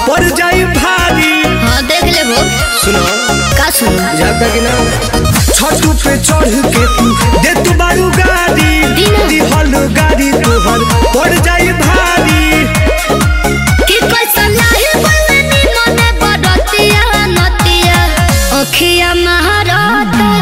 पड़ जाई भारी। हाँ देख ले वो। सुनो का सुनो जाता कि ना छतू पे चढ़ के तू दे तू बारू गाड़ी दिहल गाड़ी तोहर पड़ जाई भारी। कि कैसा लाही बलनी मने बड़तिया नतिया अखिया महारत